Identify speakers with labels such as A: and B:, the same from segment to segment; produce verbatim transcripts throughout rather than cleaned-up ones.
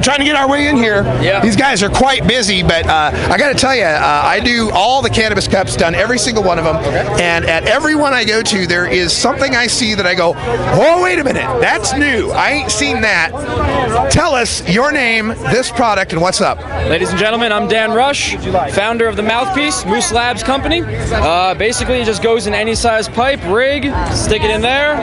A: trying to get our way in here.
B: Yeah.
A: These guys are quite busy, but uh, I got to tell you, uh, I do all the cannabis cups, done every single one of them, okay. And at every one I go to, there is something I see that I go, oh, wait a minute, that's new. I ain't seen that. Tell us your name, this product, and what's up.
B: Ladies and gentlemen, I'm Dan Rush, founder of the Mouthpiece, Moose Labs Company. Uh, basically, it just goes in any size pipe, rig, stick it in there,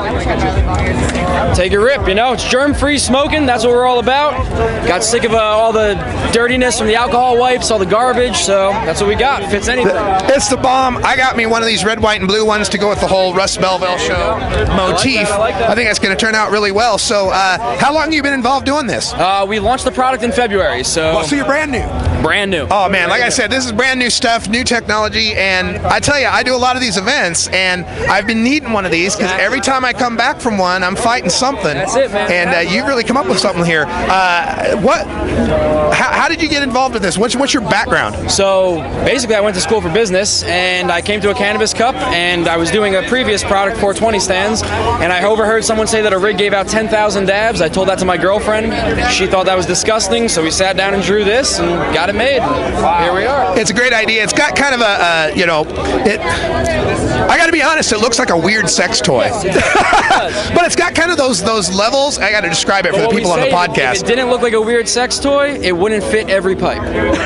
B: take a rip, you know. It's germ-free smoking, that's what we're all about. Got sick of uh, all the dirtiness from the alcohol wipes, all the garbage, so that's what we got. Fits anything.
A: It's the bomb. I got me one of these red, white, and blue ones to go with the whole Russ Belville show motif. I, like I, like I think that's going to turn out really well. So, uh, how long have you been involved doing this?
B: Uh, we launched the product in February, so...
A: Well, so you're brand new.
B: Brand new.
A: Oh, man, like I said, this is brand new stuff, new technology, and I tell you, I do a lot of these events, and I've been needing one of these, because every time I come back from one, I'm fighting something.
B: That's it, man.
A: And uh, you've really come up with something here. Uh, what? How, how did you get involved with this? What's, what's your background?
B: So, basically, I went to school for business, and I came to a cannabis cup, and I was doing a previous product, four twenty stands, and I overheard someone say that a rig gave out ten thousand dabs. I told that to my girlfriend. She thought that was disgusting, so we sat down and drew this and got it made. Wow. Here we are.
A: It's a great idea. It's got kind of a, uh, you know, it. I got to be honest. It looks like a weird sex toy,
B: yes, it does. It does.
A: But it's got kind of those those levels. I got to describe it for
B: but
A: the people on the podcast.
B: If it didn't look like a weird sex toy, it wouldn't fit every pipe.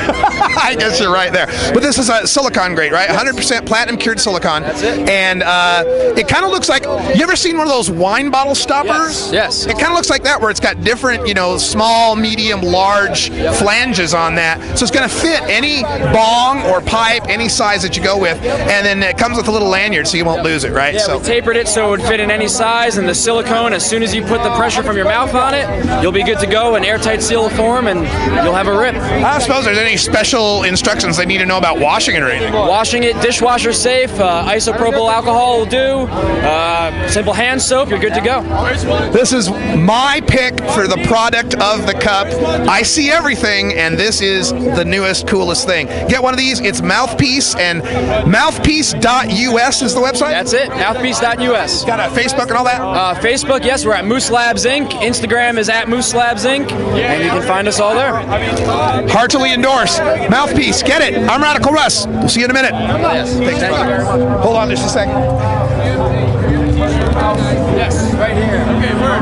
A: I guess you're right there. But this is a silicon grade, right? one hundred percent platinum cured silicon.
B: That's it.
A: And uh, it kind of looks like, you ever seen one of those wine bottle stoppers?
B: Yes. yes.
A: It kind of looks like that, where it's got different, you know, small, medium, large yep. flanges on that. So it's going to fit any bong or pipe, any size that you go with. And then it comes with a little lanyard so you won't lose it, right?
B: Yeah,
A: so.
B: we tapered it so it would fit in any size, and the silicone, as soon as you put the pressure from your mouth on it, you'll be good to go, an airtight seal form, and you'll have a rip.
A: I don't suppose there's any special instructions they need to know about washing it or anything.
B: Washing it, dishwasher safe, uh, isopropyl alcohol will do, uh, simple hand soap, you're good to go.
A: This is my pick for the product of the cup. I see everything, and this is the newest, coolest thing. Get one of these. It's Mouthpiece, and mouthpiece dot U S is the website?
B: That's it, mouthpiece dot U S.
A: Got a Facebook and all that?
B: Uh, Facebook, yes, we're at Moose Labs Incorporated. Instagram is at Moose Labs Incorporated, and you can find us all there.
A: Heartily endorse. Mouthpiece, get it. I'm Radical Russ. We'll see you in a minute.
B: Yes. Thank you very much.
A: Hold on just a second.